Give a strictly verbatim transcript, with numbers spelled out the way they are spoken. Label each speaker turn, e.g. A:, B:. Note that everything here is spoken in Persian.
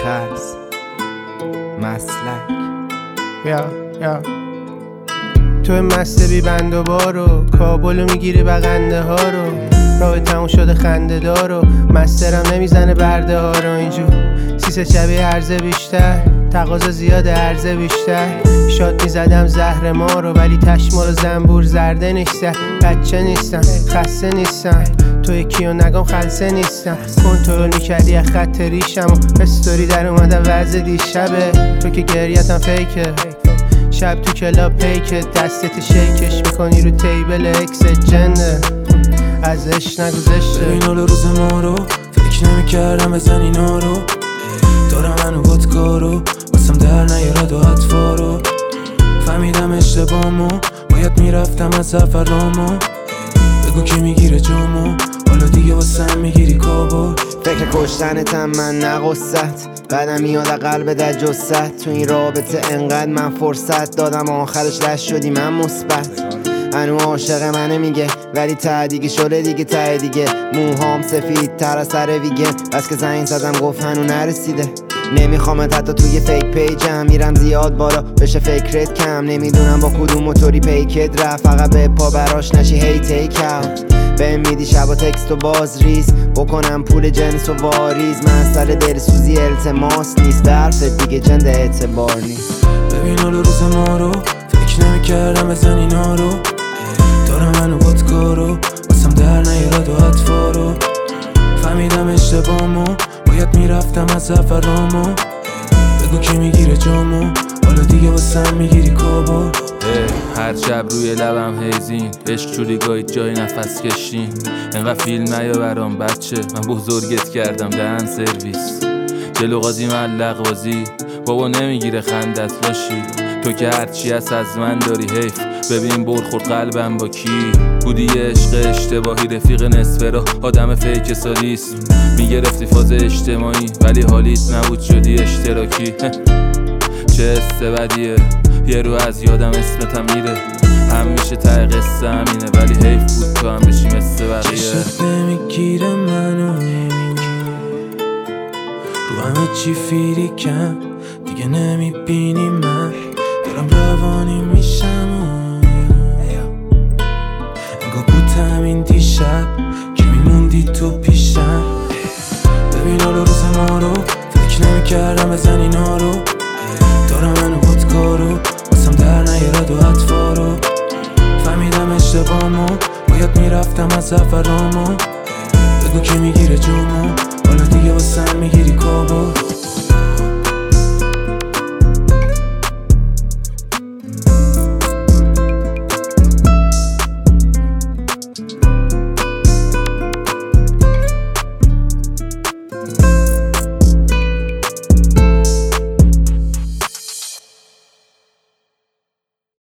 A: خرس مسلک.
B: یا یا تو مسته بی بند و بارو، کابلو میگیری بغنده ها رو، راه تموم شده خنده دارو، مسترم نمیزنه برده ها رو. اینجور سیسه شبیه عرضه بیشتر، تقاضا زیاده عرضه بیشتر. شاد میزدم زهر ما رو، ولی تشمال و زنبور زرده نیستم. بچه نیستم خسته نیستم، تو یکیو نگم خلصه نیستم. کنترل میکردی از خط ریشم و استوری در اومده وضع دیشبه. تو که گریتم فیکه، شب تو کلاب پیکه، دستت شیکش میکنی رو تیبل اکس جنده. ازش نگذشته
C: ببین حال روز ما رو، فکر نمیکردم بزن اینا رو. دارم منو بادکارو، واسم در نیارد و اطفارو. فهمیدم اشتباهمو، باید میرفتم از سفرامو. بگو کی میگیره جامو، حالا دیگه واسم میگیری کابل.
D: فکر کشتنتم من نقصت، بعدم میاد قلب در جست. تو این رابطه انقدر من فرصت دادم، آخرش لش شدی من مثبت. هنو عاشق منه میگه، ولی ته دیگه شده دیگه ته دیگه. موهام سفید تر از سر ویگن، بس که زنگ زدم گفت هنو نرسیده. نمیخوامت حتی توی فیک پیجم، میرم زیاد بالا بشه فکرت کم. نمیدونم با کدوم موتوری پیکت رفت، فقط به پا براش نشی هی تیک اوت. بهم میدی شبا تکست و باز ریز، بکنم پول جنس و واریز. مسئله دلسوزی التماس نیست، به حرفت دیگه جند اعتبار نیست.
C: ببین حال روز ما رو، فکر نمیکردم بزن اینا رو. دارم منو بادکارو، واسم در نیارد و اطفارو. فهمیدم اشتباهمو، باید میرفتم از سفرامو. بگو کی میگیره جامو، حالا دیگه واسم میگیری کابل.
E: هر شب روی لبم هیزین، عشق شدی گاهی جای نفس کشین. انقدر فیلم نیا برام بچه، من بزرگت کردم دهن سرویس. جلو قاضی ملق بازی، بابا نمیگیره خندت باشی. تو که هرچی هست از من داری حیف، ببین برخورد قلبم با کی. بودی عشق اشتباهی، رفیق نصفه را آدم فیک سالیسم. میگرفتی فاز اجتماعی، ولی حالیت نبود شدی اشتراکی. چه حس بدیه، یه رو از یادم اسمتم میره. همیشه ته قصه همینه، ولی حیف بود تو هم بشی مثل بقیه.
C: چشت نمیگیره منو نمیگیره، رو همه چی فیریکم دیگه نمیبینی. من دارم روانی میشم و انگاه بود همین دیشب که میموندی تو پیشم. ببین حالا روز ما رو، فکر نمیکردم بزن اینا رو. دارم منو بادکارو، واسم در نیارد و اطفارو. فهمیدم اشتباهمو، باید میرفتم از سفرامو. بگو کی میگیره جامو، حالا دیگه واسم میگیری کابل.